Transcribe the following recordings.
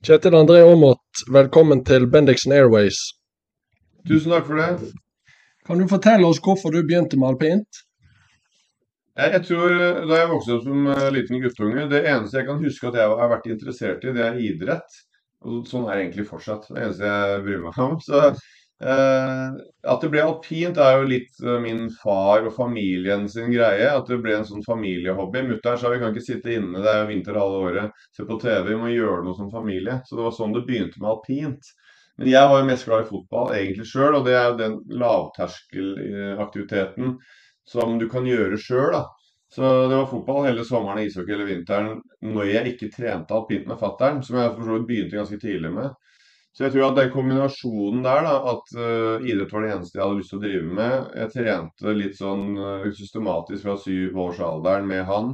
Kjetil André Aamodt, velkommen til Bendixen Airways. Tusen takk for det. Kan du fortelle oss hvorfor du begynte med alpint? Jeg tror da jeg vokste opp som liten guttunge, det eneste jeg kan huske at jeg har vært interessert i, det er idrett. Og sånn er det egentlig fortsatt. Det eneste jeg bryr meg om. Så at det ble alpint er jo litt min far og familien sin greie. At det ble en sånn familiehobby. Mutteren sa vi kan ikke sitte inne, det er jo vinter halve året, se på TV, vi må gjøre noe som familie. Så det var sånn det begynte med alpint. Men jeg var jo mest glad i fotball egentlig selv, og det er jo den lavterskelaktiviteten som du kan gjøre selv da. Så det var fotball hele sommeren, ishockey hele vinteren, når jeg ikke trente alpint med fatteren, som jeg for så vidt begynte ganske tidlig med. Så jeg tror at den kombinasjonen der da, at idrett var det eneste jeg hadde lyst til å drive med. Jeg trente litt sånn systematisk fra 7 års alderen med han.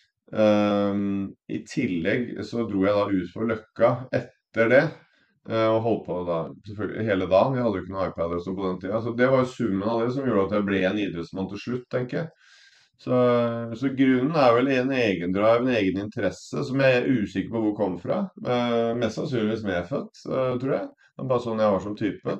I tillegg så dro jeg da ut for Løkka etter det. Og holdt på da selvfølgelig hele dagen. Vi hadde jo ikke noen iPad og sånn på den tida. Så det var jo summen av det som gjorde at jeg ble en idrettsmann til slutt, tenker jeg. Så grunnen er vel en egen drive, en egen interesse, som jeg er usikker på hvor kom fra. Mest sannsynligvis medfødt, tror jeg. Det var bare sånn jeg var som type.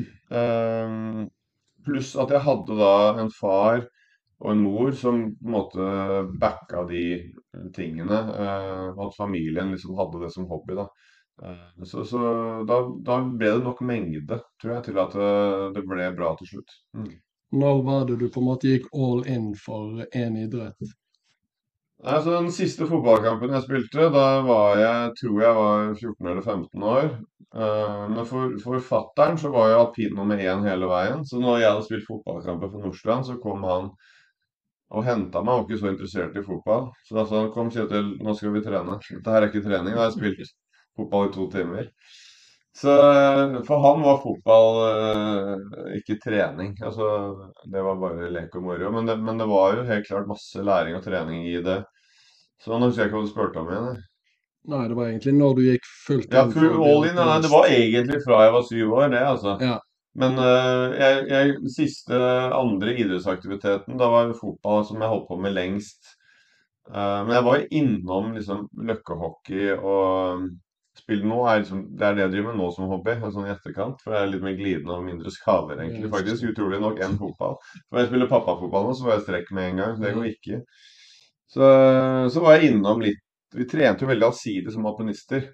Pluss at jeg hadde da en far og en mor som på en måte backa de tingene. At familien liksom hadde det som hobby da. Så da ble det nok mengde, tror jeg, til at det ble bra til slutt. Når var det du på en måte gikk all in for en idrett? Altså, den siste fotballkampen jeg spilte, da var tror jeg var 14 eller 15 år. Men for fatteren så var jo alpin nummer 1 hele veien. Så når jeg hadde spilt fotballkamper for Nordstrand, så kom han og hentet meg, og var ikke så interessert i fotball. Så da sa han, kom Kjetil, nå skal vi trene. Dette her er ikke trening, da har jeg spilt fotball i 2 timer. Så for han var fotball ikke trening. Altså, det var bare lek og moro. Men det var jo helt klart masse læring og trening i det. Så nå husker jeg ikke hva du spurte om igjen. Nei, det var egentlig når du gikk fullt Ja, inn full all in. Nei, det var egentlig fra jeg var 7 år, det altså. Ja. Men siste andre idrettsaktiviteten, da var det fotball som jeg holdt på med lengst. Men jeg var jo innom liksom løkkehockey og spill nå det er det jeg driver med nå som hobby, sånn i etterkant, for det er litt mer glidende og mindre skader egentlig, faktisk, utrolig nok enn fotball. For jeg spiller pappafotball nå, så var jeg strekk med en gang, det går ikke. Så var jeg innom litt, vi trente jo veldig allsidig som alpinister,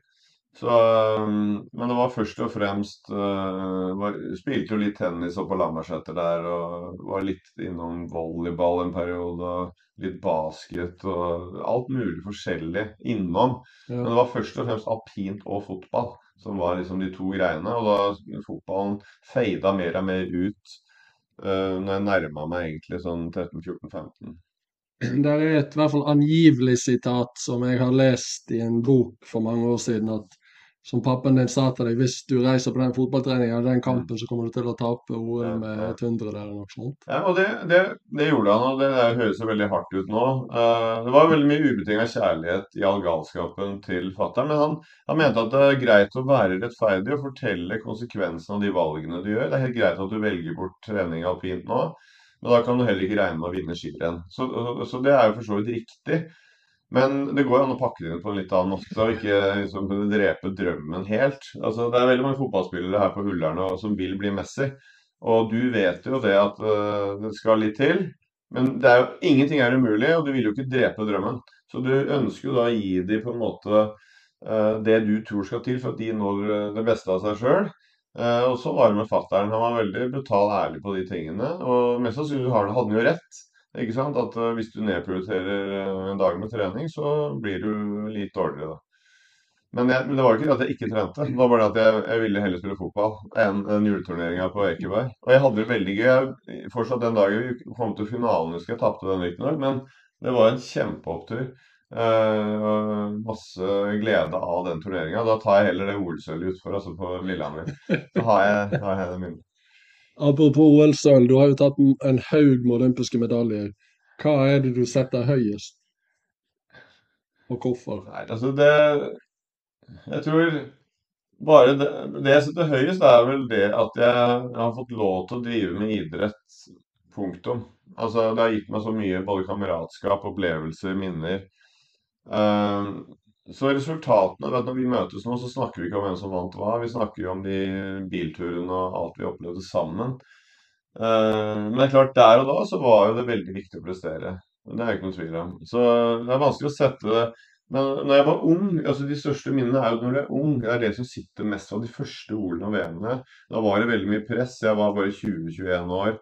men det var først og fremst, spilte jo litt tennis oppe på Lambertseter der, og var litt innom volleyball en periode, og litt basket, og alt mulig forskjellig innom. Men det var først og fremst alpint og fotball, som var liksom de 2 greiene, og da fotballen feida mer og mer ut, når jeg nærmet meg egentlig sånn 13, 14, 15. Det er et i hvert fall angivelig sitat som jeg har lest i en bok for mange år siden, at som pappaen din sa til deg, hvis du reiser på den fotballtreningen og den kampen, så kommer du til å tape OL med 100 eller noe sånt. Ja, og det gjorde han, og det høres jo veldig hardt ut nå. Det var veldig mye ubetinget kjærlighet i all galskapen til fatteren, men han mente at det er greit å være rettferdig og fortelle konsekvensene av de valgene du gjør. Det er helt greit at du velger bort trening alpint nå, men da kan du heller ikke regne med å vinne skirenn. Så det er jo for så vidt riktig. Men det går jo an å pakke det inn på en litt annen måte, og ikke liksom drepe drømmen helt. Altså, det er veldig mange fotballspillere her på Ullern som vil bli Messi. Og du vet jo det at det skal litt til, men ingenting er umulig, og du vil jo ikke drepe drømmen. Så du ønsker jo da å gi dem på en måte det du tror skal til for at de når det beste av seg selv. Og så var det med fatteren. Han var veldig brutal ærlig på de tingene, og mest sannsynlig hadde han jo rett. Ikke sant? At hvis du nedprioriterer en dag med trening, så blir du litt dårligere da. Men det var ikke det at jeg ikke trente, det var bare at jeg ville heller spille fotball enn den juleturneringen på Ekeberg. Og jeg hadde det veldig gøy, fortsatt den dagen vi kom til finalen, husker jeg tapte den riktignok, men det var en kjempeopptur. Masse glede av den turneringen. Da tar jeg heller det OL-sølvet utfor, altså på Lillehammer. Så har jeg det minnet. Apropos OL-sølv, du har jo tatt en haug med olympiske medaljer. Hva er det du setter høyest? Og hvorfor? Nei, altså jeg tror bare det jeg setter høyest er vel det at jeg har fått lov til å drive med idrett, punktum. Altså det har gitt meg så mye, både kameratskap, opplevelser, minner. Så resultatene, vet du, når vi møtes nå, så snakker vi ikke om hvem som vant hva. Vi snakker jo om de bilturene og alt vi opplevde sammen. Men det er klart, der og da så var jo det veldig viktig å prestere. Det er ikke noe tvil om. Så det er vanskelig å sette det. Men når jeg var ung, altså de største minnene er jo når du er ung. Det er det som sitter mest av de første OL-ene og VM-ene. Da var det veldig mye press. Jeg var bare 20-21 år.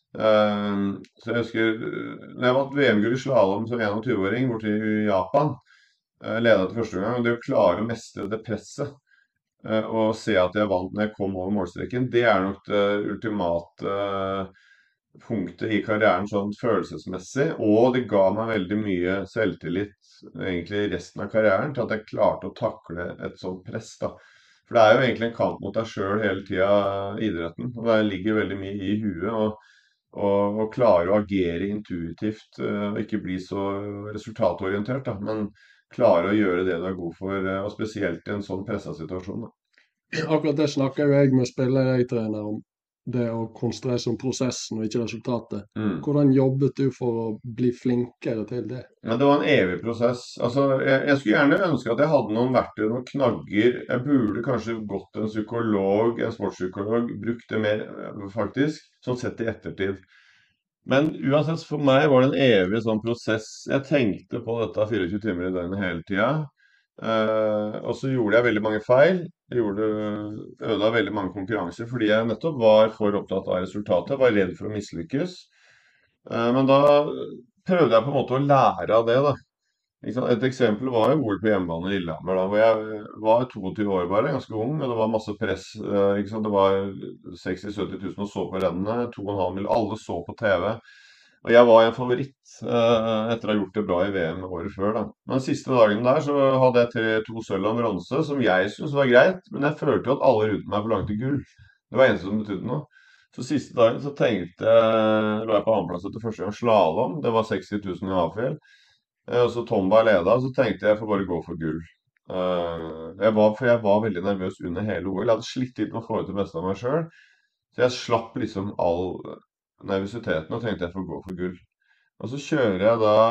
Så jeg husker når jeg vant VM-gull i slalåm som 21-åring borte i Japan, ledet til første gang, og det å klare å mestre det presset og se at jeg vant når jeg kom over målstreken, det er nok det ultimate punktet i karrieren sånn følelsesmessig, og det ga meg veldig mye selvtillit egentlig resten av karrieren til at jeg klarte å takle et sånt press da. For det er jo egentlig en kamp mot deg selv hele tiden idretten, og det ligger veldig mye i huet, og klare å agere intuitivt, og ikke bli så resultatorientert da, men klare å gjøre det du er god for, og spesielt i en sånn presset situasjon da. Akkurat det snakker jo jeg med spillere jeg trener om, det å konsentrere seg om prosessen og ikke resultatet. Mm. Hvordan jobbet du for å bli flinkere til det? Men det var en evig prosess. Altså, jeg skulle gjerne ønske at jeg hadde noen verktøy, noen knagger. Jeg burde kanskje gått til en psykolog, en sportspsykolog, brukt det mer faktisk, sånn sett i ettertid. Men uansett, for meg var det en evig sånn prosess. Jeg tenkte på dette 24 timer i døgnet hele tida. Og så gjorde jeg veldig mange feil. Jeg ødela veldig mange konkurranser fordi jeg nettopp var for opptatt av resultatet. Jeg var redd for å mislykkes. Men da prøvde jeg på en måte å lære av det, da. Ikke sant? Et eksempel var jo OL på hjemmebane i Lillehammer, da, hvor jeg var 22 år bare, ganske ung, og det var masse press. Ikke sant? Det var 60 000-70 000 og så på rennene, 2,5 millioner, alle så på TV. Og jeg var en favoritt etter å ha gjort det bra i VM året før, da. Men siste dagen der så hadde jeg to sølv og en bronse, som jeg syntes var greit, men jeg følte jo at alle rundt meg forlangte gull. Det var eneste som betydde noe. Så siste dagen så tenkte jeg, lå jeg på annenplass etter første gang slalom, det var 60 000 i Hafjell. Og så Tomba leda, så tenkte jeg får bare gå for gull. For jeg var veldig nervøs under hele OL. Jeg hadde slitt litt med å få ut det beste av meg sjøl. Så jeg slapp liksom all nervøsiteten og tenkte jeg får gå for gull. Og så kjører jeg da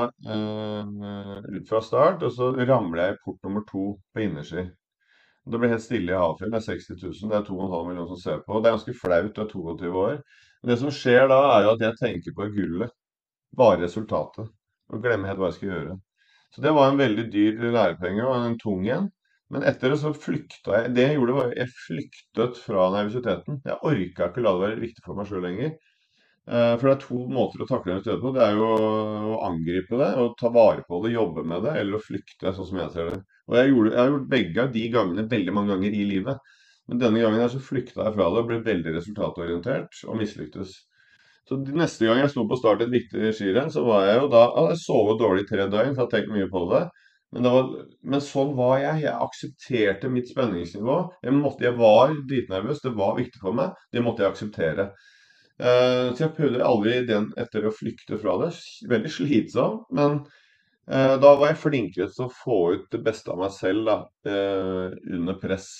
ut fra start, og så ramler jeg i port nummer 2 på innerski. Det blir helt stille i Hafjell, det er 60 000, det er 2,5 millioner som ser på. Det er ganske flaut, du er 22 år. Men det som skjer da, er jo at jeg tenker på gullet, bare resultatet, og glemmer helt hva jeg skal gjøre. Så det var en veldig dyr lærepenge, og en tung en. Men etter det så flykta jeg. Det jeg gjorde var, jeg flyktet fra nervøsiteten. Jeg orket ikke la det være viktig for meg selv lenger. For det er to måter å takle nervøsitet på. Det er jo å angripe det, og ta vare på det, jobbe med det, eller å flykte, sånn som jeg ser det. Og jeg har gjort begge av de gangene veldig mange ganger i livet. Men denne gangen her så flykta jeg fra det og ble veldig resultatorientert og mislyktes. Så de neste gang jeg sto på start et viktig skirenn, så var jeg jo da, hadde jeg sovet dårlig i 3 døgn, for jeg hadde tenkt mye på det. Men sånn var jeg. Jeg aksepterte mitt spenningsnivå. Jeg var dritnervøs, det var viktig for meg. Det måtte jeg akseptere. Så jeg prøvde aldri den etter å flykte fra det. Veldig slitsom, men da var jeg flinkere til å få ut det beste av meg selv da, under press.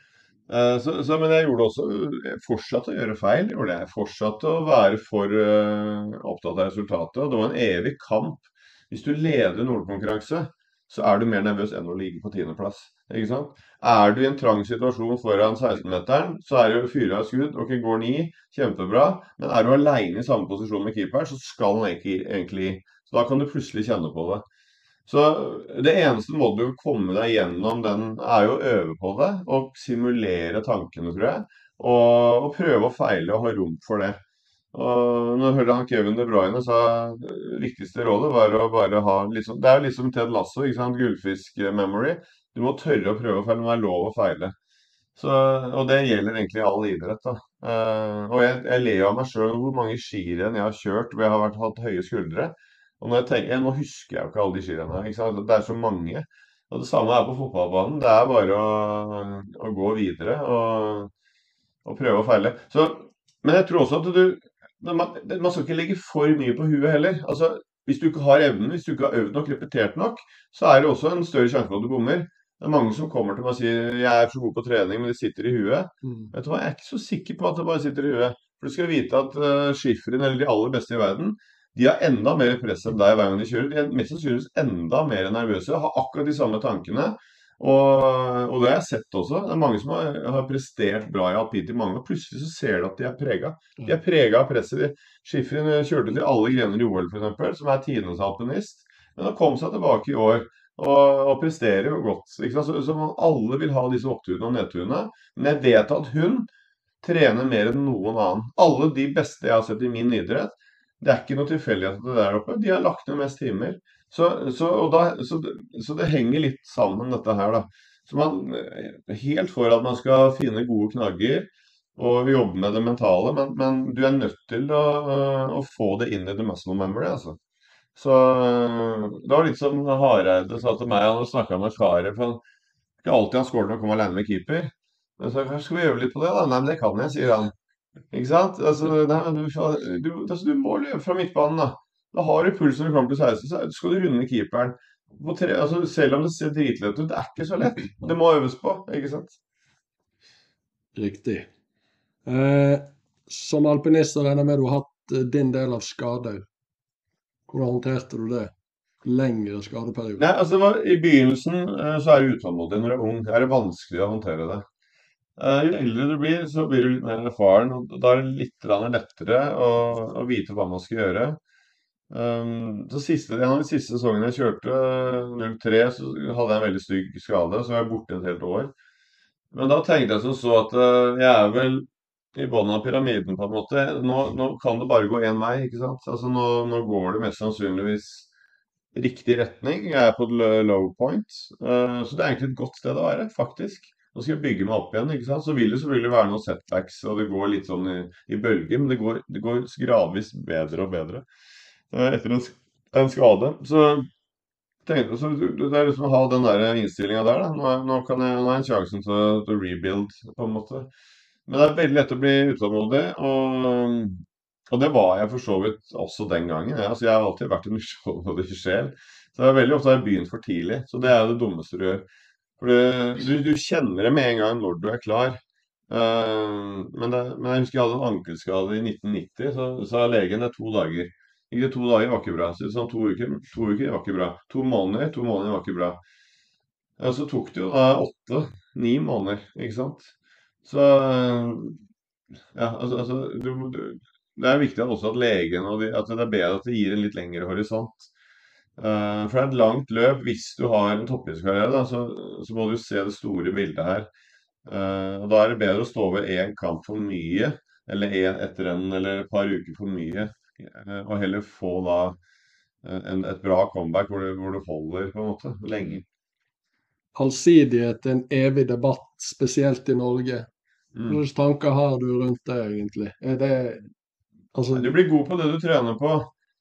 Men jeg gjorde også, jeg fortsatte å gjøre feil, jeg fortsatte å være for opptatt av resultatet, og det var en evig kamp. Hvis du leder en ordkonkurranse, så er du mer nervøs enn å ligge på 10. plass, ikke sant? Er du i en trang situasjon foran 16-meteren, så er det jo fyret av skudd, ok, går 9, kjempebra, men er du alene i samme posisjon med keeperen, så skal den egentlig, så da kan du plutselig kjenne på det. Så det eneste måten du kommer deg gjennom den er jo å øve på det, og simulere tankene, tror jeg, og prøve å feile og ha rom for det. Og når jeg hørte han Kevin De Bruyne sa det viktigste rådet var å bare ha liksom, det er jo liksom Ted Lasso, ikke sant, gullfisk-memory. Du må tørre å prøve å feile, men det er lov å feile. Og det gjelder egentlig all idrett da. Og jeg ler av meg selv hvor mange skirenn jeg har kjørt hvor jeg har hatt høye skuldre. Og når jeg tenker, nå husker jeg jo ikke alle de skirennene, ikke sant? Det er så mange. Og det samme er på fotballbanen. Det er bare å gå videre og prøve å feile. Men jeg tror også at man skal ikke legge for mye på huet heller. Altså, hvis du ikke har evnen, hvis du ikke har øvd nok, repetert nok, så er det også en større sjanse for at du bommer. Det er mange som kommer til meg og sier, jeg er så god på trening, men det sitter i huet. Vet du hva, jeg er ikke så sikker på at det bare sitter i huet. For du skal vite at skifferen, eller de aller beste i verden, De har enda mer press enn deg hver gang de kjører. De er mest sannsynligvis enda mer nervøse, har akkurat de samme tankene. Og det har jeg sett også. Det er mange som har prestert bra i alpint i mange år. Plutselig så ser du at de er prega. De er prega av presset. Schifrin kjørte til alle grener i OL, for eksempel, som er tidenes alpinist. Men han kom seg tilbake i år. Og presterer jo godt. Ikke sant? Så alle vil ha disse oppturene og nedturene. Men jeg vet at hun trener mer enn noen annen. Alle de beste jeg har sett i min idrett, det er ikke noe tilfeldighet at det er der oppe. De har lagt ned mest timer. Så det henger litt sammen, dette her, da. Så helt for at man skal finne gode knagger og jobbe med det mentale, men du er nødt til å få det inn i the muscle memory, altså. Så det var litt som Hareide sa til meg, han snakket med Kari, for han ikke alltid han skåret når han kom alene med keeper. Men så skal vi øve litt på det da? Nei, men det kan jeg, sier han. Ikke sant? Altså, nei, men du må løpe fra midtbanen da. Da har du puls når du kommer til 16, så skal du runde keeperen. Altså, selv om det ser dritlett ut, det er ikke så lett. Det må øves på, ikke sant? Riktig. Som alpinist så regner jeg med du har hatt din del av skader. Hvordan håndterte du det? Lengre skadeperiode? Nei, altså i begynnelsen så er du utålmodig når du er ung. Det er vanskelig å håndtere det. Jo eldre du blir, så blir du litt mer erfaren, og da er det litt lettere å vite hva man skal gjøre. Så en av de siste sesongene jeg kjørte, 03, så hadde jeg en veldig stygg skade, så var jeg borte et helt år. Men da tenkte jeg som så at jeg er vel i bunnen av pyramiden på en måte. Nå kan det bare gå én vei, ikke sant? Altså nå går det mest sannsynligvis riktig retning. Jeg er på low point, så det er egentlig et godt sted å være, faktisk. Nå skal jeg bygge meg opp igjen, ikke sant? Så vil det selvfølgelig være noen setbacks, og det går litt sånn i bølger, men det går gradvis bedre og bedre etter en skade. Så tenkte jeg, så det er liksom å ha den der innstillingen der, da. Nå har jeg en sjansen til å rebuild, på en måte. Men det er veldig lett å bli utålmodig, og det var jeg for så vidt også den gangen. Altså, jeg har alltid vært en utålmodig sjel, så det er veldig ofte jeg har begynt for tidlig, så det er det dummeste du gjør. For du kjenner det med en gang når du er klar. Men jeg husker jeg hadde en ankelskade i 1990, så sa legen det 2 dager. Ikke 2 dager var ikke bra, så det sånn 2 uker var ikke bra. 2 måneder var ikke bra. Så tok det jo da 8-9 måneder, ikke sant? Så ja, altså det er viktig også at legen, at det er bedre at det gir en litt lengre horisont. For det er et langt løp. Hvis du har en toppidrettskarriere, så må du se det store bildet her. Og da er det bedre å stå over en kamp for mye, eller et renn eller et par uker for mye, og heller få da et bra comeback hvor du holder på en måte lenge. Allsidighet er en evig debatt, spesielt i Norge. Hvilke tanker har du rundt det egentlig? Du blir god på det du trener på.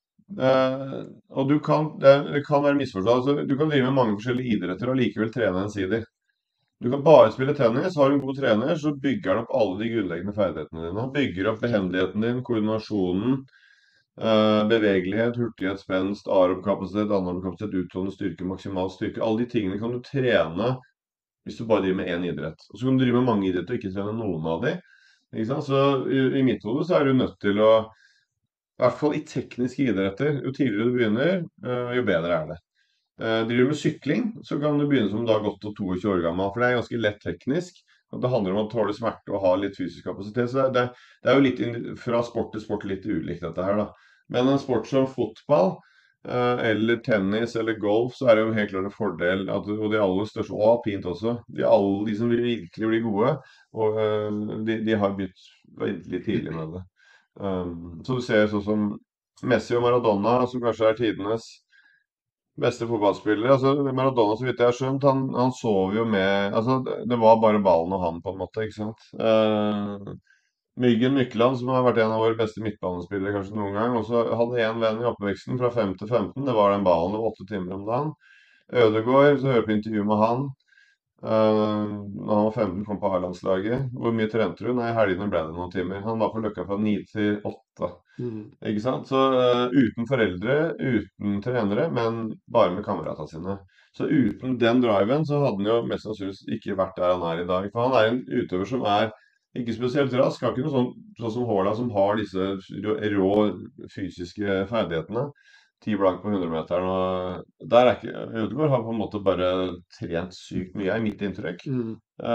Og det kan være misforstått. Altså, du kan drive med mange forskjellige idretter og likevel trene ensidig. Du kan bare spille tennis. Har du en god trener, så bygger han opp alle de grunnleggende ferdighetene dine. Han bygger opp behendigheten din, koordinasjonen, bevegelighet, hurtighet, spenst, aerobkapasitet, anaerobkapasitet, utholdende styrke, maksimal styrke. Alle de tingene kan du trene hvis du bare driver med én idrett. Og så kan du drive med mange idretter og ikke trene noen av de. Ikke sant? Så i mitt hode så er du nødt til å, i hvert fall i tekniske idretter, jo tidligere du begynner, jo bedre er det. Driver du med sykling, så kan du begynne som du har gått til 22 år gammel, for det er ganske lett teknisk. Og det handler om å tåle smerte og ha litt fysisk kapasitet. Så det er jo litt fra sport til sport litt ulikt dette her, da. Men en sport som fotball, eller tennis eller golf, så er det jo helt klart en fordel, og de aller største, og alpint også, de som virkelig blir gode, og de har begynt litt tidlig med det. Så du ser sånn som Messi og Maradona, som kanskje er tidenes beste fotballspillere. Altså Maradona, så vidt jeg har skjønt, han sov jo med, altså det var bare ballen og han på en måte, ikke sant? Myggen Mykland, som har vært en av våre beste midtbanespillere kanskje noen gang, og så hadde en venn i oppveksten fra 5 til 15, det var den ballen, det var 8 timer om dagen. Ødegaard, så hører på intervju med han, når han var 15, kom på A-landslaget. Hvor mye trente du? Nei, i helgene ble det noen timer. Han var på Løkka fra 9 til 8. Ikke sant? Så uten foreldre, uten trenere, men bare med kameratene sine. Så uten den driven så hadde han jo mest sannsynligvis ikke vært der han er i dag. For han er en utøver som er ikke spesielt rask. Har ikke noe sånn som Haaland, som har disse rå fysiske ferdighetene. 10 blank på 100-meteren. Og der er ikke Ødegaard har på en måte bare trent sykt mye, er mitt inntrykk. Mm.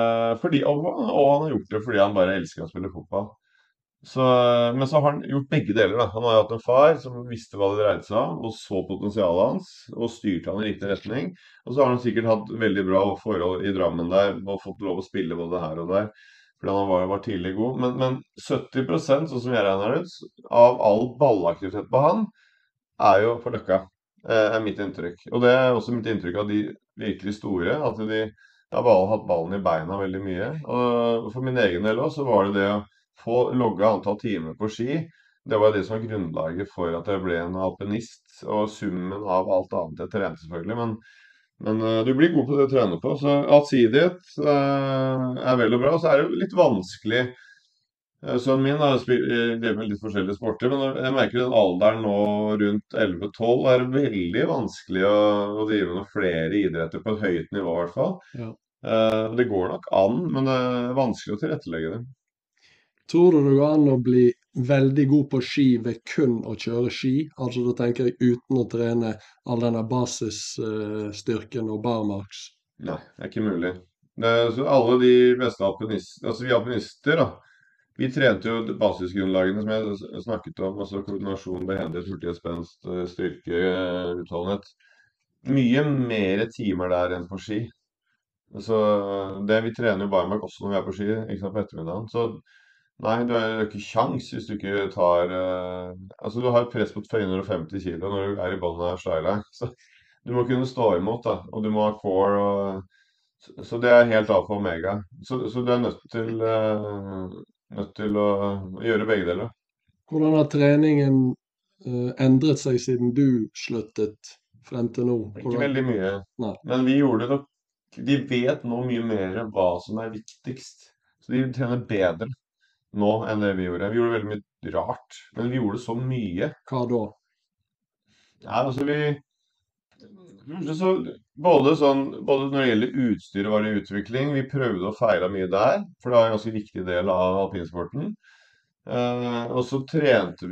Og han har gjort det fordi han bare elsker å spille fotball. Men så har han gjort begge deler. Da. Han har hatt en far som visste hva det dreide seg om, og så potensialet hans, og styrte han i riktig retning. Og så har han sikkert hatt veldig bra forhold i Drammen der, og fått lov å spille både her og der, fordi han var tidlig god. Men 70%, sånn som jeg regner ut, av all ballaktivitet på han, er jo på Løkka, er mitt inntrykk. Og det er også mitt inntrykk av de virkelig store, at de har bare hatt ballen i beina veldig mye. Og for min egen del også, så var det å få logge antall timer på ski. Det var det som var grunnlaget for at jeg ble en alpinist, og summen av alt annet jeg trente selvfølgelig. Men du blir god på det du trener på, så allsidighet er vel og bra. Så er det jo litt vanskelig. Sønnen min har drevet med litt forskjellige sporter, men jeg merker den alderen nå rundt 11-12 er det veldig vanskelig å drive med flere idretter på et høyt nivå i hvert fall. Ja. Det går nok an, men det er vanskelig å tilrettelegge det. Tror du det går an å bli veldig god på ski ved kun å kjøre ski? Altså da tenker jeg uten å trene all denne basisstyrken og barmarks. Nei, det er ikke mulig. Så alle de beste alpinister, altså vi alpinister da, vi trente jo basisgrunnlagene som jeg snakket om, altså koordinasjon, behendighet, hurtighetsspenst, styrke, utholdenhet. Mye mer timer der enn på ski. Så vi trener jo barmark også når vi er på ski, ikke sant, på ettermiddagen. Så nei, du har ikke kjangs hvis du ikke tar altså du har et press på 250 kilo når du er i bånn av Skyline. Så du må kunne stå imot, da. Og du må ha core. Så det er helt alfa og omega. Så du er nødt til å gjøre begge deler. Hvordan har treningen endret seg siden du sluttet frem til nå? Ikke veldig mye. Nei. Men vi gjorde det nok. De vet nå mye mer hva som er viktigst. Så de trener bedre nå enn det vi gjorde. Vi gjorde veldig mye rart, men vi gjorde så mye. Hva da? Ja, altså både når det gjelder utstyr og var i utvikling, vi prøvde å feile mye der, for det var en ganske viktig del av alpinsporten. Og så trente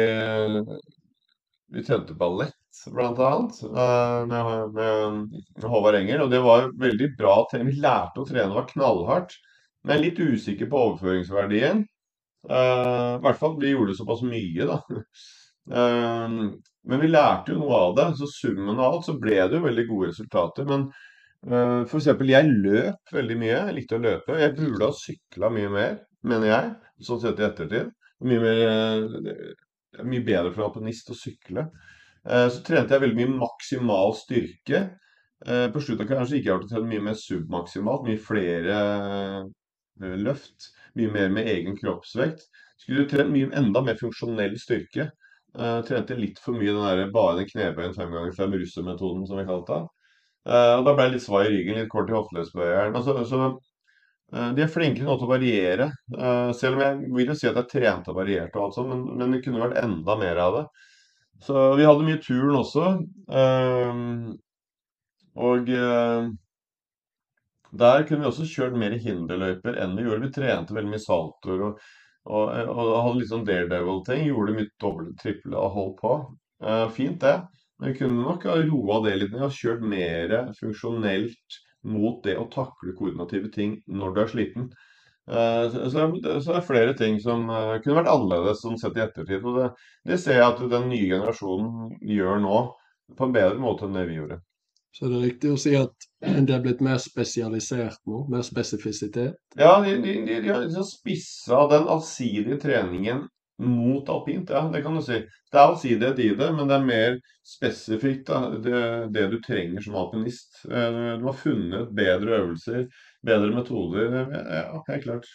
vi trente ballett, blant annet, med Håvard Engel, og det var veldig bra trening. Vi lærte å trene, det var knallhardt, men litt usikker på overføringsverdien. I hvert fall, vi gjorde såpass mye, da. Men vi lærte jo noe av det, så summen av alt så ble det jo veldig gode resultater. Men for eksempel, jeg løp veldig mye, jeg likte å løpe. Jeg burde ha syklet mye mer, mener jeg, sånn sett i ettertid. Mye bedre for en alpinist å sykle. Så trente jeg veldig mye maksimal styrke. På slutten kanskje ikke jeg har trent mye mer submaksimalt, mye flere løft, mye mer med egen kroppsvekt. Skulle du trent mye enda mer funksjonell styrke. Trente litt for mye bare den knebøyen 5x5 russemetoden som vi kalte det. Og da ble jeg litt svai i ryggen, litt kort i hofteløsbøyeren. Så de er flinke nå til å variere, selv om jeg vil jo si at jeg trente og varierte og alt sånt, men det kunne vært enda mer av det. Så vi hadde mye turen også, og der kunne vi også kjørt mer hinderløyper enn vi gjorde. Vi trente veldig mye saltoer og hadde litt sånn daredevil-ting, gjorde mye doble, triple og holdt på. Fint det, men vi kunne nok ha roet det litt ned og kjørt mer funksjonelt mot det å takle koordinative ting når du er sliten. Så det er flere ting som kunne vært annerledes sånn sett i ettertid. Og det ser jeg at den nye generasjonen gjør nå på en bedre måte enn det vi gjorde. Så det er riktig å si at det er blitt mer spesialisert nå, mer spesifisitet? Ja, de har spissa den allsidige treningen mot alpint, ja, det kan du si. Det er allsidighet i det, men det er mer spesifikt da, det du trenger som alpinist. Du har funnet bedre øvelser, bedre metoder, ja, helt klart.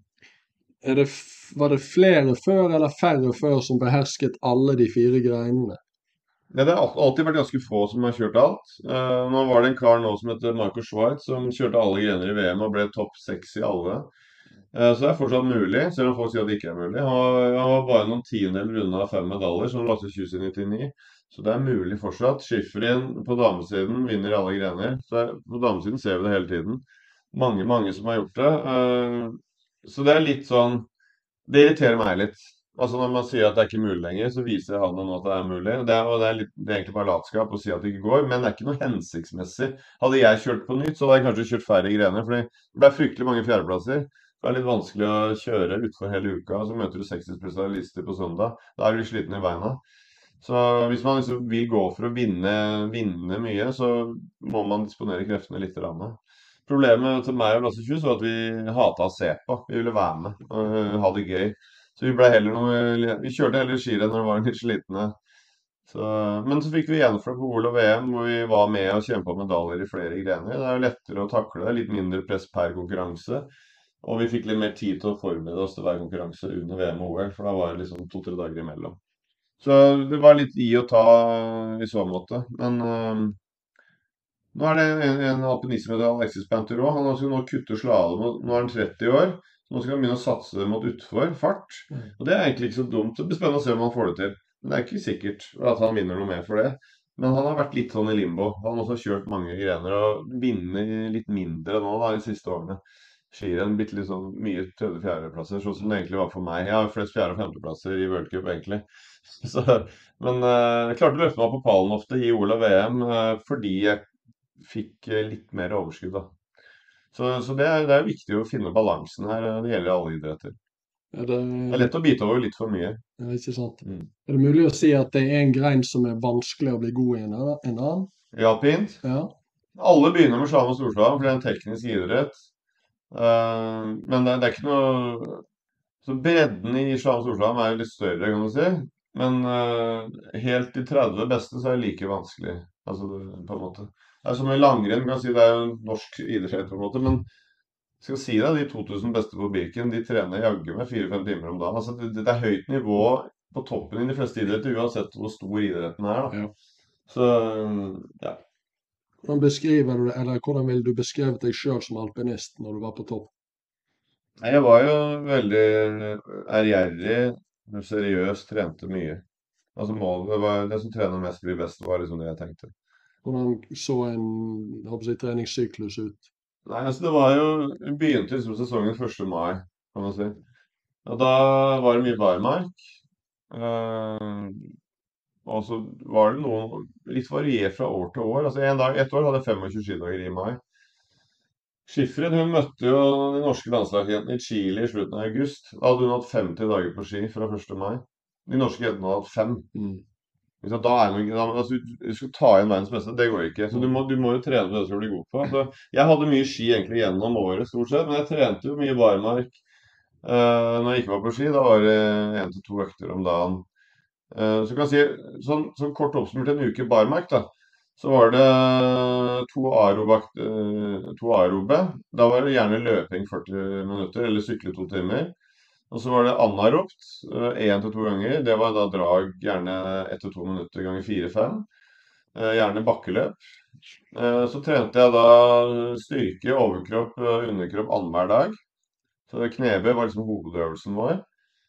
Var det flere før eller færre før som behersket alle de 4 greinene? Ja, det har alltid vært ganske få som har kjørt alt. Nå var det en kar nå som heter Marco Schwartz, som kjørte alle grener i VM og ble topp 6 i alle. Så det er fortsatt mulig, selv om folk sier at det ikke er mulig. Han var bare noen tiendedeler unna 5 medaljer, som var til 2099. Så det er mulig fortsatt. Schifrin på damesiden vinner alle grener. Så på damesiden ser vi det hele tiden. Mange som har gjort det. Så det litt sånn, det irriterer meg litt. Altså når man sier at det ikke mulig lenger, så viser han nå at det mulig. Og det er egentlig bare latskap å si at det ikke går, men det ikke noe hensiktsmessig. Hadde jeg kjørt på nytt, så hadde jeg kanskje kjørt færre grener, fordi det ble fryktelig mange fjerdeplasser. Det litt vanskelig å kjøre utfor hele uka, så møter du 60 spesialister på søndag. Da du sliten i beina. Så hvis man liksom vil gå for å vinne mye, så må man disponere kreftene litt. Problemet til meg og Lasse Kjus var at vi hata å se på. Vi ville være med og ha det gøy. Så vi kjørte heller skirenn når vi var litt slitne. Så, men så fikk vi gjennomført på OL og VM, hvor vi var med og kjempet om medaljer i flere grener. Det jo lettere å takle det, litt mindre press per konkurranse. Og vi fikk litt mer tid til å forberede oss til hver konkurranse under VM og OL, for da var det liksom 2-3 dager imellom. Så det var litt i å ta i så måte. Men nå det en alpinist som heter Alexis Panterot. Han skal nå kutte slalom. Nå han 30 år. Så nå skal han begynne å satse mot utfor fart. Og det egentlig ikke så dumt. Det blir spennende å se om han får det til. Men det ikke sikkert at han vinner noe mer for det. Men han har vært litt sånn i limbo. Han har også kjørt mange grener og vinner litt mindre nå da, de siste årene. Skirenn blitt litt sånn mye tredje-fjerdeplasser, sånn som det egentlig var for meg. Jeg har flest fjerde- og femteplasser i World Cup, egentlig. Så, men jeg klarte å løfte meg på pallen ofte i OL og VM fordi jeg fikk litt mer overskudd, da. Så det viktig å finne balansen her. Det gjelder alle idretter. Det lett å bite over litt for mye. Ja, ikke sant. Det mulig å si at det en grein som vanskelig å bli god i en annen? Ja, alpint. Ja. Alle begynner med slalåm og storslalåm, for det en teknisk idrett. Men det ikke noe. Så bredden i slalåm og storslalåm jo litt større, kan du si. Men helt de 30 beste så det like vanskelig. Altså, på en måte. Det som med langrenn, kan si det jo en norsk idrett på en måte, men jeg skal si deg, de 2000 beste på Birken, de trener jaggu med 4-5 timer om dagen. Altså, det høyt nivå på toppen i de fleste idretter, uansett hvor stor idretten da. Ja. Så, ja. Hvordan vil du beskrive deg selv som alpinist når du var på topp? Jeg var jo veldig ærgjerrig, seriøs, trente mye. Altså målet var, det som trener mest blir best, var liksom det jeg tenkte. Hvordan så en treningssyklus ut? Nei, altså det var jo, begynte liksom sesongen 1. mai, kan man si. Og da var det mye barmark. Og så var det noe litt variert fra år til år. Altså et år hadde jeg 25 skidager i mai. Skifferen, hun møtte jo de norske landslagsjentene i Chile i slutten av august. Da hadde hun hatt 50 dager på ski fra 1. mai. De norske jentene hadde hatt 5. Da altså, du skal ta igjen verdens beste, det går ikke. Så du må jo trene på det som du blir god på. Så jeg hadde mye ski egentlig gjennom året, stort sett. Men jeg trente jo mye barmark når jeg ikke var på ski. Da var det 1 til 2 økter om dagen. Så kan jeg si, sånn kort oppsummert en uke barmark da. Så var det 2 aerobe. Da var det gjerne løping 40 minutter, eller sykle 2 timer. Og så var det anaerobt, 1 til 2 ganger. Det var da drag gjerne 1 til 2 minutter ganger 4-5. Gjerne bakkeløp. Så trente jeg da styrke, overkropp, underkropp annenhver dag. Så knebøy var liksom hovedøvelsen vår.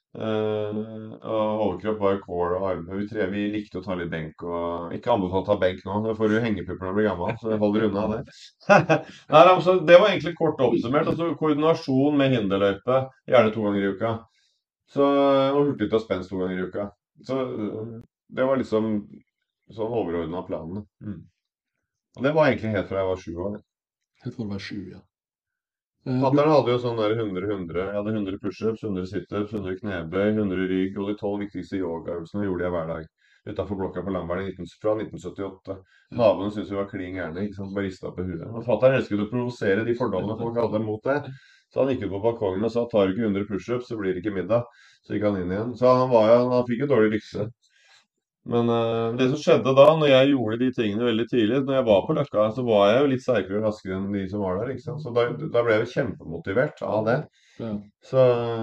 Og overkropp var core og arme. Vi likte å ta litt benk, og ikke anbefalt å ta benk nå. Da får du hengepupper når du blir gammel, så jeg holder unna det. Nei, altså, det var egentlig kort oppsummert. Altså, koordinasjon med hinderløype, gjerne 2 ganger i uka. Og hurtig til å spenst 2 ganger i uka. Så det var liksom sånn overordnet planen. Og det var egentlig helt fra jeg var 7 år. Helt fra du var 7, ja. Fatteren hadde jo sånn der 100-100. Jeg hadde 100 pushups, 100 situps, 100 knebøy, 100 rygg, og de 12 viktigste yogaøvelsene gjorde jeg hver dag. Utenfor blokka på Langberg fra 1978. Naboene syntes vi var klin gærne, ikke sant, bare ristet på huet. Og fatteren elsket å provosere de fordommene folk hadde mot det. Så han gikk ut på balkongen og sa, tar du ikke 100 pushups, så blir det ikke middag. Så gikk han inn igjen. Så han fikk jo dårlig rykte. Men det som skjedde da, når jeg gjorde de tingene veldig tidlig, når jeg var på Løkka, så var jeg jo litt sterkere og raskere enn de som var der, ikke sant? Så da ble jeg jo kjempemotivert av det. Ja. Så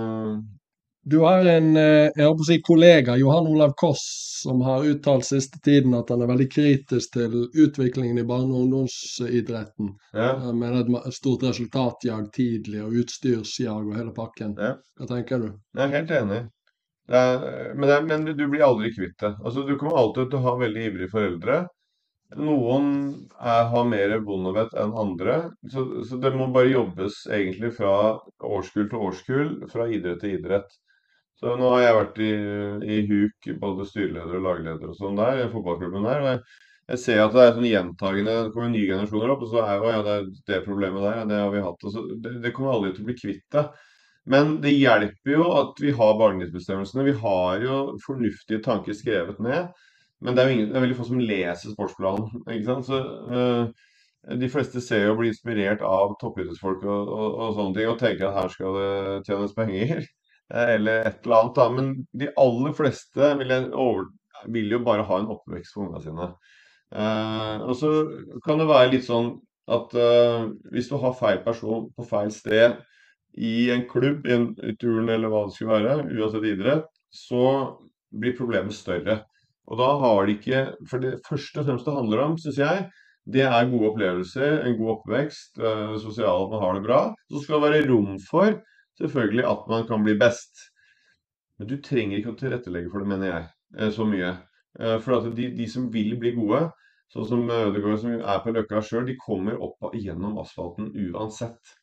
du har en kollega, Johan Olav Koss, som har uttalt siste tiden at han veldig kritisk til utviklingen i barne- og ungdomsidretten. Ja. Med et stort resultatjag tidlig, og utstyrsjag og hele pakken. Ja. Hva tenker du? Jeg helt enig. Men du blir aldri kvitt det. Altså, du kommer alltid til å ha veldig ivrige foreldre. Noen har mer bonde enn andre, så det må bare jobbes egentlig fra årskull til årskull, fra idrett til idrett. Så nå har jeg vært i HUK, både styreleder og lagleder og sånn der, i fotballklubben der, og jeg ser at det er sånn gjentagende, det kommer nye generasjoner opp, og så er jo, ja, det er det problemet der, ja, det har vi hatt, og så det kommer aldri til å bli kvitt det. Men det hjelper jo at vi har barnetidsbestemmelsene, vi har jo fornuftige tanker skrevet ned, men det er veldig få som leser sportsplanen, ikke sant? Så de fleste ser jo og blir inspirert av toppidrettsfolk og sånne ting, og tenker at her skal det tjenes penger, eller et eller annet da. Men de aller fleste vil jo bare ha en oppvekst for ungene sine. Og så kan det være litt sånn at hvis du har feil person på feil sted i en klubb, i turn eller hva det skulle være, uansett idrett, så blir problemet større. Og da har de ikke, for det første og fremst det handler om, synes jeg, det er gode opplevelser, en god oppvekst, sosialt at man har det bra. Så skal det være rom for, selvfølgelig, at man kan bli best. Men du trenger ikke å tilrettelegge for det, mener jeg, så mye. For at de som vil bli gode, sånn som Ødegaard som er på Løkka selv, de kommer opp gjennom asfalten uansett.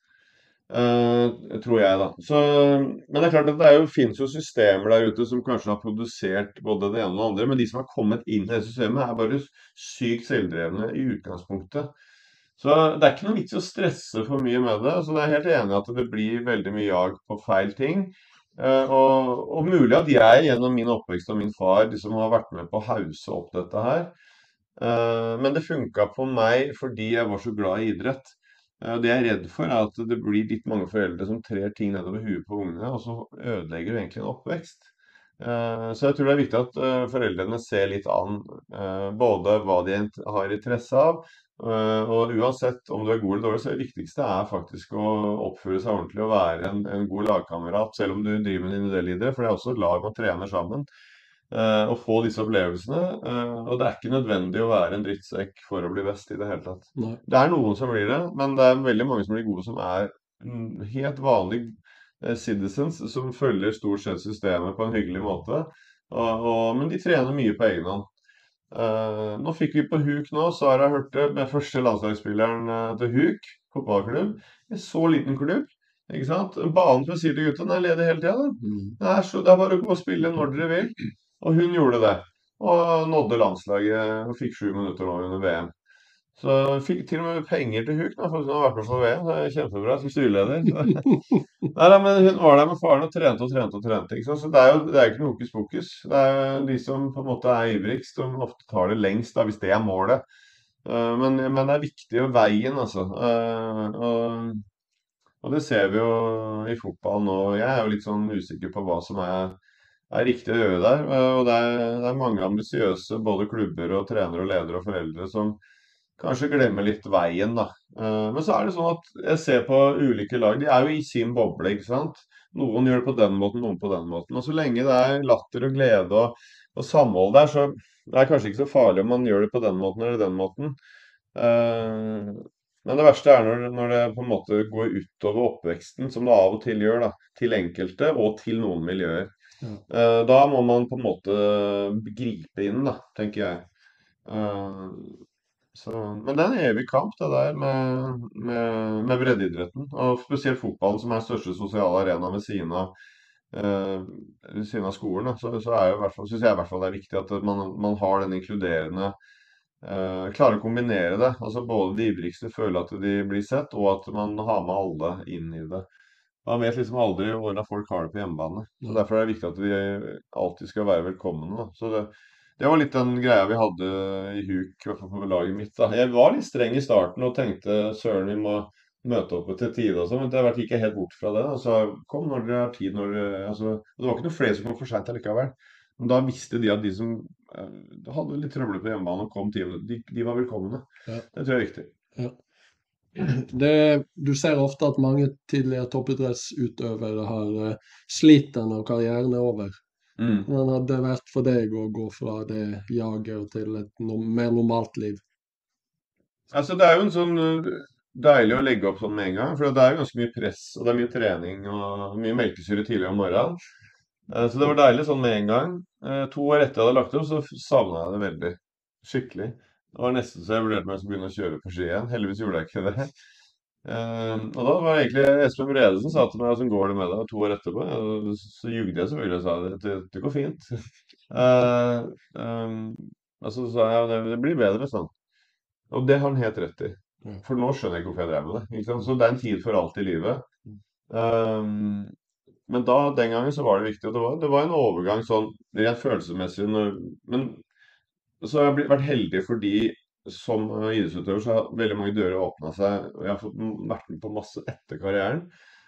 Tror jeg da. Men det er klart at finnes jo systemer der ute som kanskje har produsert både det ene og det andre, men de som har kommet inn i det systemet er bare sykt selvdrevne i utgangspunktet. Så det er ikke noe vits i å stresse for mye med det. Så det er helt enig i at det blir veldig mye jag på feil ting. Og mulig at jeg gjennom min oppvekst og min far liksom har vært med på å hause opp dette her. Men det funket på meg fordi jeg var så glad i idrett. Det jeg er redd for er at det blir litt mange foreldre som trer ting nedover huet på ungene, og så ødelegger det egentlig en oppvekst. Så jeg tror det er viktig at foreldrene ser litt an både hva de har interesse av, og uansett om du er god eller dårlig, så det viktigste er faktisk å oppføre seg ordentlig og være en god lagkamerat, selv om du driver med individuelle idrett, for det er også lag man trener sammen. Å få disse opplevelsene, og det er ikke nødvendig å være en drittsekk for å bli best i det hele tatt. Nei. Det er noen som blir det, men det er veldig mange som blir gode som er helt vanlige citizens, som følger stort sett systemet på en hyggelig måte, men de trener mye på egen hånd. Nå fikk vi på HUK nå, Sara Hørte, med første landslagsspilleren til HUK, fotballklubb, en så liten klubb, ikke sant? Banen for å si til gutta, den er ledig hele tiden. Det er bare å gå og spille når dere vil. Og hun gjorde det, og nådde landslaget og fikk 7 minutter nå under VM. Så hun fikk til og med penger til HUK, for hun har vært med på VM, så det er kjempebra som styreleder. Nei, men hun var der med faren og trente og trente og trente, ikke sant? Så det er jo ikke noe hokus pokus. Det er de som på en måte er ivrigst, som ofte tar det lengst, da, hvis det er målet. Men det er viktig å veien, altså. Og det ser vi jo i fotball nå. Jeg er jo litt sånn usikker på hva som er riktig å gjøre der. Og det er mange ambisiøse både klubber og trenere og ledere og foreldre som kanskje glemmer litt veien, da. Men så er det sånn at jeg ser på ulike lag, de er jo i sin boble, ikke sant? Noen gjør det på den måten, noen på den måten. Og så lenge det er latter og glede og samhold der, så det er kanskje ikke så farlig om man gjør det på den måten eller den måten. Men det verste er når det på en måte går utover oppveksten, som det av og til gjør, da, til enkelte og til noen miljøer. Da må man på en måte gripe inn, da, tenker jeg. Men det er en evig kamp, det der med breddeidretten. Og spesielt fotballen, som er den største sosiale arena ved siden av skolen. Da. Så synes jeg i hvert fall det er viktig at man har den inkluderende klarer å kombinere det. Altså både de ivrigste føler at de blir sett, og at man har med alle inn i det. Man vet liksom aldri hvordan folk har det på hjemmebane. Så derfor er det viktig at vi alltid skal være velkomne. Da. Så det var litt den greia vi hadde i HUK, i hvert fall på laget mitt. Da. Jeg var litt streng i starten og tenkte søren, vi må møte opp til tide og sånn, men det gikk jeg helt bort fra det. Altså, kom når dere har tid. Altså, det var ikke noe flere som kom for sent allikevel. Men da visste de at de som hadde litt trøbbel på hjemmebane og kom tidlig, de var velkomne. Ja. Det tror jeg er viktig. Ja. Du ser ofte at mange tidligere toppidrettsutøvere har slitt når karrieren er over. Hvordan hadde det vært for deg å gå fra det jaget til et mer normalt liv? Altså, det er jo en sånn deilig å legge opp sånn med en gang, for det er jo ganske mye press, og det er mye trening og mye melkesyre tidlig om morgenen. Så det var deilig sånn med en gang. 2 år etter jeg hadde lagt opp, så savnet jeg det veldig. Skikkelig. Det var nesten så jeg vurderte meg å begynne å kjøre på ski igjen. Heldigvis gjorde jeg ikke det. Og da var det egentlig Espen Brede som sa til meg, hvordan går det med deg 2 år etterpå? Og så jugde jeg selvfølgelig og sa det går fint. Eh, um, og så sa jeg, det blir bedre, sånn. Og det har han helt rett i. Ja. For nå skjønner jeg ikke hvorfor jeg drev med det. Ikke sant? Så det er en tid for alt i livet. Um, men den gangen så var det viktig, og det var en overgang sånn rent følelsesmessig. Men så har jeg vært heldig fordi som idrettsutøver så har veldig mange dører åpna seg, og jeg har vært med på masse etter karrieren.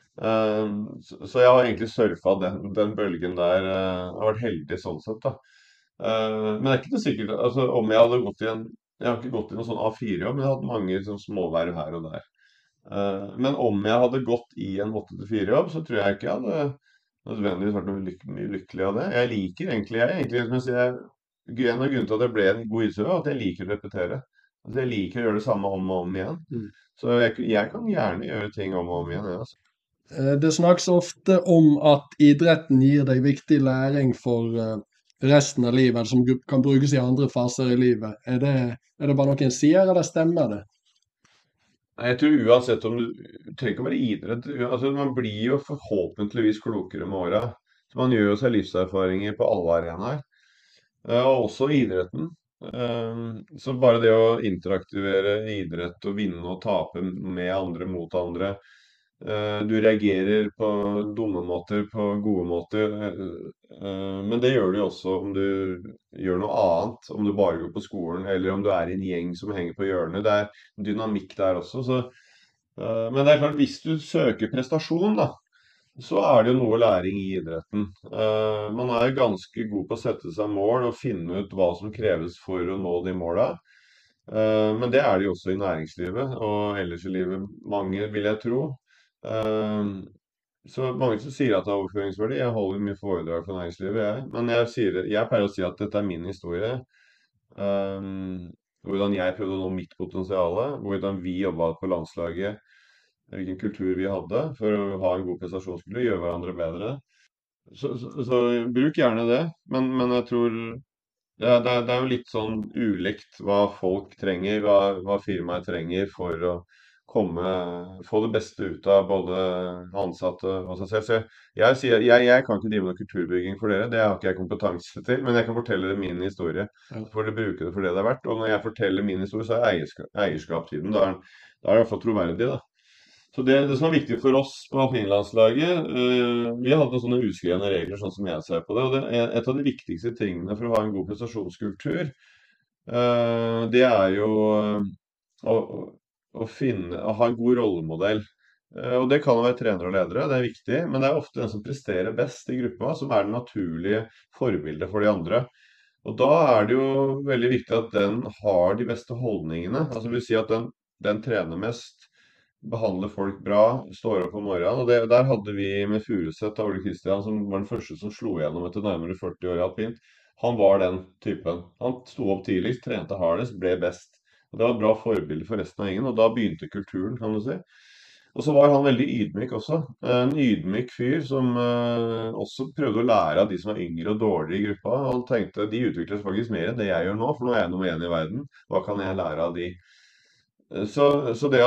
Så jeg har egentlig surfa den bølgen der. Jeg har vært heldig sånn sett, da. Men det er ikke noe sikkert altså, om jeg hadde gått i en Jeg har ikke gått i noen sånn A4-jobb, men jeg har hatt mange sånn, småverv her og der. Men om jeg hadde gått i en 8-4-jobb, så tror jeg ikke jeg hadde nødvendigvis vært noe mye lykkelig av det. Jeg er egentlig som jeg sier, en av grunnene til at jeg ble en god idrettsutøver, er at jeg liker å repetere. Altså, jeg liker å gjøre det samme om og om igjen. Mm. Så jeg kan gjerne gjøre ting om og om igjen. Ja, altså. Det snakkes ofte om at idretten gir deg viktig læring for resten av livet, eller som kan brukes i andre faser i livet. Er det bare noe en sier, eller stemmer det? Nei, jeg tror uansett om du trenger ikke å være idrett. Altså, man blir jo forhåpentligvis klokere med åra. Så man gjør jo seg livserfaringer på alle arenaer. Og også i idretten. Så bare det å interaktivere idrett og vinne og tape med andre mot andre. Du reagerer på dumme måter, på gode måter. Men det gjør du jo også om du gjør noe annet. Om du bare går på skolen, eller om du er i en gjeng som henger på hjørnet. Det er dynamikk der også. Men det er klart, hvis du søker prestasjon, da, så er det jo noe læring i idretten. Man er jo ganske god på å sette seg mål og finne ut hva som kreves for å nå de måla. Men det er det jo også i næringslivet og ellers i livet. Mange, vil jeg tro. Så mange som sier at det er overføringsverdi. Jeg holder mye foredrag for næringslivet, jeg. Men jeg pleier å si at dette er min historie. Hvordan jeg prøvde å nå mitt potensial, hvordan vi jobba på landslaget, hvilken kultur vi hadde for å ha en god prestasjonskultur, gjøre hverandre bedre. Så bruk gjerne det, men jeg tror det er jo litt sånn ulikt hva folk trenger, hva firmaet trenger for å få det beste ut av både ansatte og seg selv. Så jeg sier, jeg kan ikke drive med kulturbygging for dere, det har ikke jeg kompetanse til, men jeg kan fortelle dere min historie. Ja. Så får dere bruke det for det det er verdt. Og når jeg forteller min historie, så er eierskap til den. Da er det i hvert fall troverdig, da. Så det som er viktig for oss på alpinlandslaget, vi hadde noen sånne uskrevne regler, sånn som jeg ser på det. Og det er et av de viktigste tingene for å ha en god prestasjonskultur, det er jo å, å ha en god rollemodell. Og det kan jo være trenere og ledere, det er viktig, men det er ofte den som presterer best i gruppa, som er det naturlige forbildet for de andre. Og da er det jo veldig viktig at den har de beste holdningene. Altså det vil si at den trener mest, behandler folk bra, står opp om morgenen. Og der hadde vi med Furuset, Ole Kristian, som var den første som slo gjennom etter nærmere 40 år i alpint. Han var den typen. Han sto opp tidligst, trente hardest, ble best. Og det var et bra forbilde for resten av gjengen, og da begynte kulturen, kan du si. Og så var han veldig ydmyk også. En ydmyk fyr som også prøvde å lære av de som var yngre og dårligere i gruppa. Han tenkte de utvikler seg faktisk mer enn det jeg gjør nå, for nå er jeg nummer 1 i verden. Hva kan jeg lære av de? Så det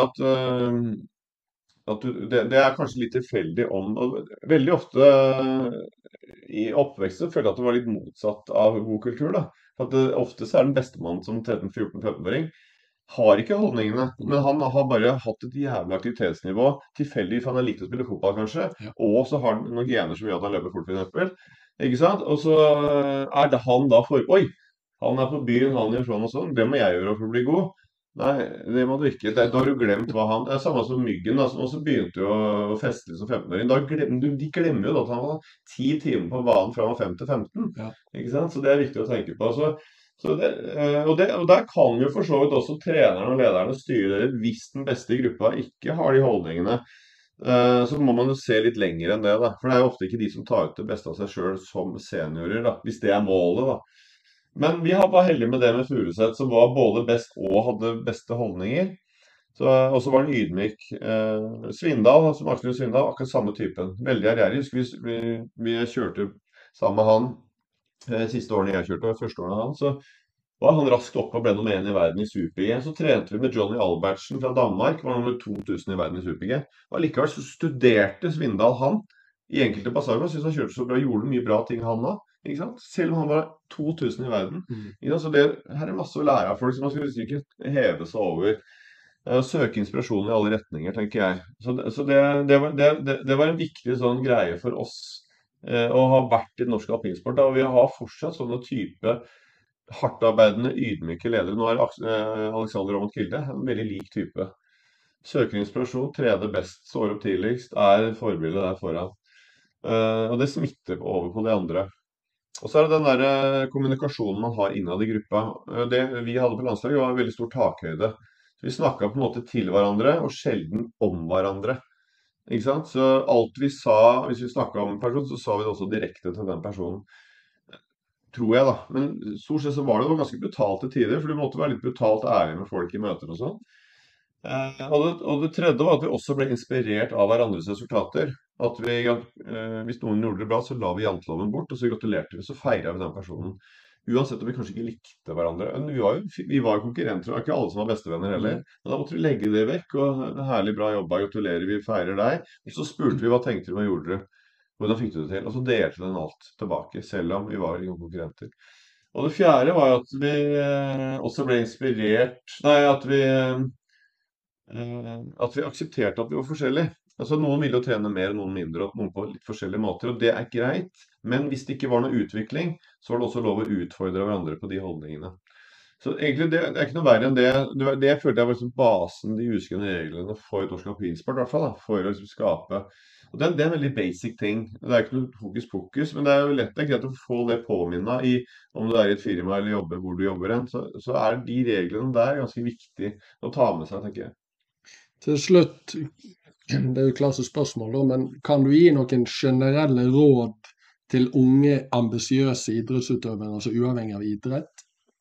det er kanskje litt tilfeldig om og veldig ofte i oppveksten følte jeg at det var litt motsatt av god kultur, da. For at ofte så er den bestemann som 13-14-15-åring har ikke holdningene, men han har bare hatt et jævlig aktivitetsnivå, tilfeldig, for han er likt å spille fotball kanskje, Ja. og så har han noen gener som gjør at han løper fort, for eksempel. Ikke sant? Og så er det han da oi, han er på byen, han gjør sånn og sånn, det må jeg gjøre for å bli god. Nei, det må du ikke. Da har du glemt hva han. Det er samme som Myggen, da, som også begynte jo å feste som 15-åring. De glemmer jo da at han var 10 timer på banen fra han var 5 til 15. Ja. Ikke sant? Så det er viktig å tenke på. Og der kan jo for så vidt også trenerne og lederne styre det. Hvis den beste i gruppa ikke har de holdningene, så må man jo se litt lenger enn det, da. For det er jo ofte ikke de som tar ut det beste av seg selv som seniorer, da. Hvis det er målet, da. Men vi var heldige med det med Furuset, som var både best og hadde beste holdninger. Og så var han ydmyk. Svindal, som Aksel Svindal, akkurat samme typen. Veldig ærgjerrig. Vi kjørte sammen med han siste årene jeg kjørte, og første årene han. Så var han raskt oppe og ble nummer 1 i verden i Super-G. Så trente vi med Johnny Albertsen fra Danmark, var nummer 2000 i verden i Super-G. Og likevel så studerte Svindal han i enkelte passasjer. Jeg synes han kjørte så bra, gjorde mye bra ting han da. Ikke sant? Selv om han var 2000 i verden. Ikke sant? Så det her er masse å lære av folk, så man skal liksom ikke heve seg over. Søke inspirasjon i alle retninger, tenker jeg. Så det var en viktig sånn greie for oss å ha vært i norsk alpinsport. Da, og vi har fortsatt sånne type hardtarbeidende, ydmyke ledere. Nå er Alexander Aamodt Kilde en veldig lik type. Søker inspirasjon, trener best, står opp tidligst, er forbildet der foran. Og det smitter over på de andre. Og så er det den der kommunikasjonen man har innad i gruppa. Det vi hadde på landslaget var en veldig stor takhøyde. Så vi snakket på en måte til hverandre, og sjelden om hverandre. Ikke sant? Så alt vi sa, hvis vi snakket om en person, så sa vi det også direkte til den personen. Tror jeg da. Men stort sett så var det ganske brutalt til tider, for du måtte være litt brutalt ærlig med folk i møter og sånn. Og det tredje var at vi også ble inspirert av hverandres resultater. At vi, hvis noen gjorde det bra, så la vi janteloven bort, og så gratulerte vi, så feiret vi den personen. Uansett om vi kanskje ikke likte hverandre. Men vi var jo konkurrenter, det var ikke alle som var bestevenner heller. Men da måtte vi legge det vekk, og herlig bra jobba, gratulerer, vi feirer deg. Og så spurte vi hva tenkte du, hva gjorde du? Hvordan fikk du det til? Og så delte den alt tilbake, selv om vi var ingen konkurrenter. Og det fjerde var at vi også ble inspirert, nei, at vi aksepterte at vi var forskjellige. Altså noen ville jo trene mer, noen mindre, og noen på litt forskjellige måter, og det er greit. Men hvis det ikke var noe utvikling, så var det også lov å utfordre hverandre på de holdningene. Så egentlig det er ikke noe verre enn det. Det følte jeg var liksom basen, de uskrevne reglene for norsk alpinsport, i hvert fall, da, for å liksom skape. Og det er en veldig basic ting. Det er ikke noe hokus pokus, men det er jo lett, det er greit å få det påminnet i om du er i et firma eller jobber hvor du jobber hen, så er de reglene der ganske viktig å ta med seg, tenker jeg. Til slutt, det er jo et klassisk spørsmål, da, men kan du gi noen generelle råd til unge, ambisiøse idrettsutøvere, altså uavhengig av idrett?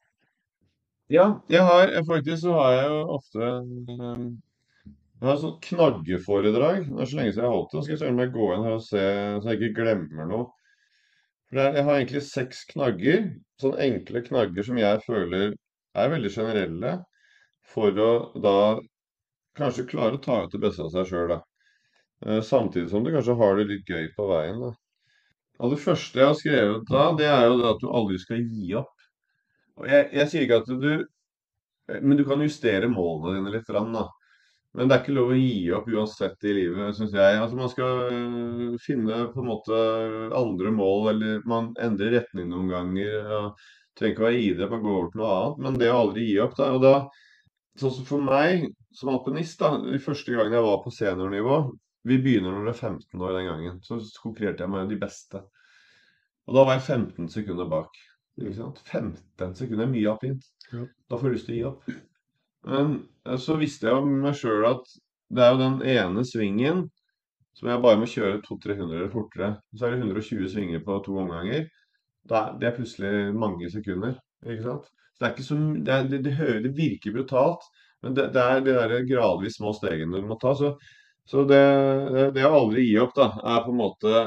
Ja, faktisk så har jeg jo ofte jeg har et sånt knaggeforedrag. Det er så lenge siden jeg har holdt det. Skal jeg se om jeg går inn her og se, så jeg ikke glemmer noe. For jeg har egentlig 6 knagger. Sånne enkle knagger som jeg føler er veldig generelle. For å da kanskje klare å ta ut det beste av seg sjøl, da. Samtidig som du kanskje har det litt gøy på veien, da. Og det første jeg har skrevet da, det er jo det at du aldri skal gi opp. Og jeg sier ikke at men du kan justere målene dine litt, da. Men det er ikke lov å gi opp uansett i livet, synes jeg. Altså man skal finne på en måte andre mål, eller man endrer retning noen ganger. Det trenger ikke å være idrett, man går over til noe annet, men det å aldri gi opp da. Og da, sånn som for meg, som alpinist da, de første gangen jeg var på seniornivå, vi begynner når du er 15 år den gangen, så konkurrerte jeg med de beste. Og da var jeg 15 sekunder bak. Ikke sant? 15 sekunder er mye alpint. Ja. Da får jeg lyst til å gi opp. Men så visste jeg om meg sjøl at det er jo den ene svingen som jeg bare må kjøre 200-300 fortere. Så er det 120 svinger på 2 omganger. Det er plutselig mange sekunder, ikke sant? Så det er ikke så, det virker brutalt, men det er de der gradvis små stegene du må ta. Så det å aldri gi opp da, er på en måte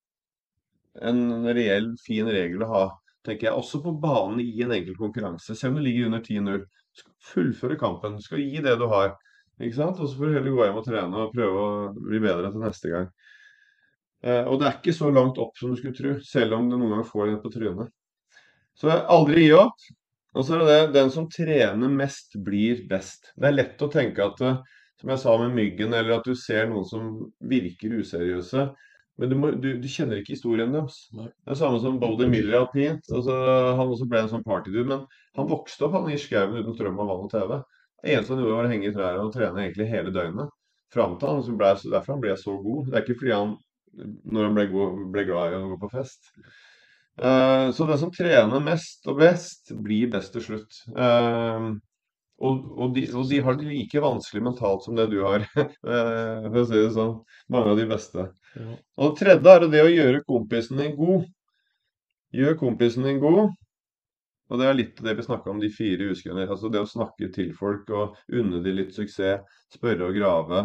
en reell fin regel å ha, tenker jeg. Også på banen i en enkelt konkurranse. Selv om du ligger under 10-0, du skal fullføre kampen. Du skal gi det du har. Ikke sant? Og så får du heller gå hjem og trene og prøve å bli bedre til neste gang. Og det er ikke så langt opp som du skulle tro, selv om du noen ganger får det på trynet. Så aldri gi opp. Og så er det den som trener mest blir best. Det er lett å tenke at, som jeg sa med myggen, eller at du ser noen som virker useriøse, men du kjenner ikke historien deres. Nei. Det er samme som Bodil Miller i alpint. Altså, han også ble en sånn partydude, men han vokste opp i skauen uten strøm og vann og TV. Det eneste han gjorde var å henge i trærne og trene egentlig hele døgnet. Fram til han, derfor han ble så god. Det er ikke fordi han, når han ble glad i å gå på fest. Så den som trener mest og best, blir best til slutt. Og de har det like vanskelig mentalt som det du har, for å si det sånn. Mange av de beste. Ja. Og det tredje er det å gjøre kompisen din god. Gjør kompisen din god. Og det er litt det vi snakket om, de 4 uskene. Altså det å snakke til folk og unne de litt suksess, spørre og grave.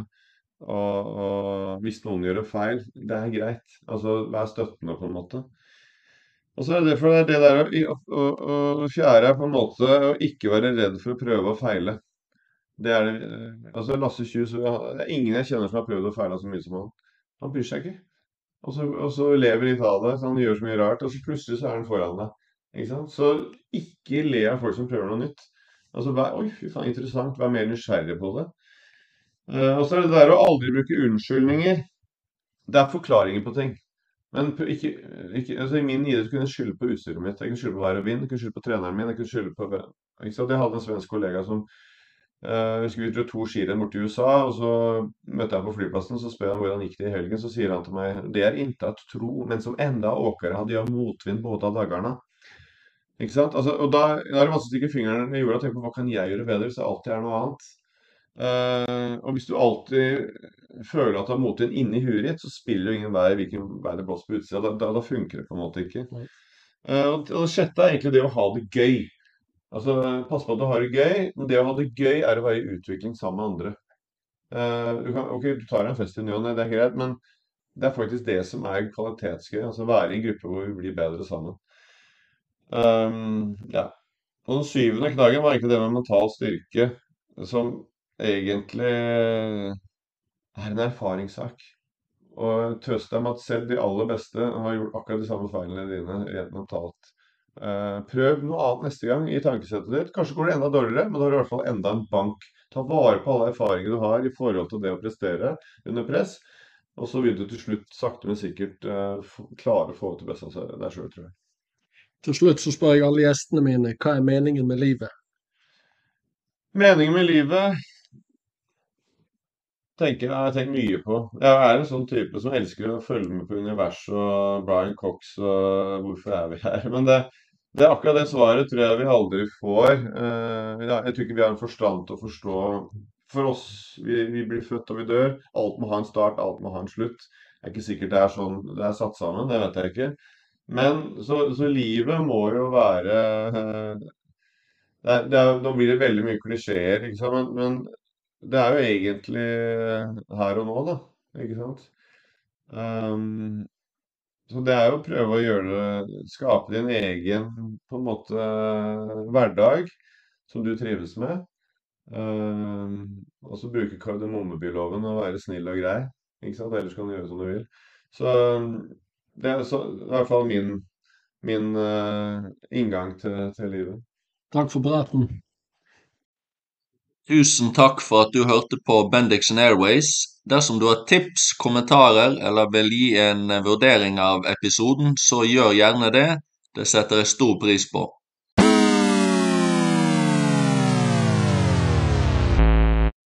Og hvis noen gjør det feil, det er greit. Altså vær støttende på en måte. Og så er det derfor det er det der å fjerde er på en måte å ikke være redd for å prøve og feile. Det er det, altså Lasse Kjus, det er ingen jeg kjenner som har prøvd å feile så mye som han. Han bryr seg ikke. Og så lever litt av det, så han gjør så mye rart, og så plutselig så er han foran deg. Ikke sant? Så ikke le av folk som prøver noe nytt. Altså, oi, fy faen, interessant, vær mer nysgjerrig på det. Og så er det der å aldri bruke unnskyldninger. Det er forklaringer på ting. Men altså I min idrett kunne jeg skylde på utstyret mitt. Jeg kunne skylde på vær og vind, jeg kunne skylde på treneren min. Jeg kunne skylde på ikke sant? Jeg hadde en svensk kollega som vi skulle dra 2 skirenn bort til USA, og så møtte jeg ham på flyplassen, så spør han hvordan gikk det I helgen, så sier han til meg, det er inte att tro, men som enda åkere hadde jeg motvind båda dagarna. Ikke sant? Altså, og da er det masse stikke fingrene I jorda og tenke på, hva kan jeg gjøre bedre, så det alltid noe annet. Og hvis du alltid føler at du har motvind inni huet ditt, så spiller det ingen vei hvilken vei det blåser på utsida, da funker det på en måte ikke. Og det sjette egentlig det å ha det gøy. Altså, pass på at du har det gøy, men det å ha det gøy å være I utvikling sammen med andre. Ok, du tar en fest I ny og ne, det greit, men det faktisk det som kvalitetsgøy, altså være I en gruppe hvor vi blir bedre sammen. Ja. Og den syvende knaggen var egentlig det med mental styrke, som egentlig en erfaringssak. Og trøst deg med at selv de aller beste har gjort akkurat de samme feilene dine rent mentalt. Prøv noe annet neste gang I tankesettet ditt. Kanskje går det enda dårligere, men da har du I hvert fall enda en bank. Ta vare på alle erfaringer du har I forhold til det å prestere under press, og så vil du til slutt sakte, men sikkert klare å få til best av deg selv, tror jeg. Til slutt så spør jeg alle gjestene mine, hva meningen med livet? Meningen med livet jeg har tenkt mye på. Jeg en sånn type som elsker å følge med på universet og Brian Cox og hvorfor vi her. Men det akkurat det svaret tror jeg vi aldri får. Ja, jeg tror ikke vi har en forstand til å forstå. For oss, vi blir født og vi dør. Alt må ha en start, alt må ha en slutt. Det ikke sikkert det sånn det satt sammen, det vet jeg ikke. Men så livet må jo være nå blir det veldig mye klisjeer, ikke sant? Men det jo egentlig her og nå, da, ikke sant? Så det jo å prøve å gjøre det, skape din egen, på en måte, hverdag, som du trives med. Og så bruke kardemommebyloven og være snill og grei, ikke sant? Ellers kan du gjøre som du vil. Så det så, I hvert fall min inngang til livet. Takk for praten. Tusen takk for at du hørte på Bendix Airways. Dersom du har tips, kommentarer eller vil gi en vurdering av episoden, så gjør gjerne det. Det setter jeg stor pris på.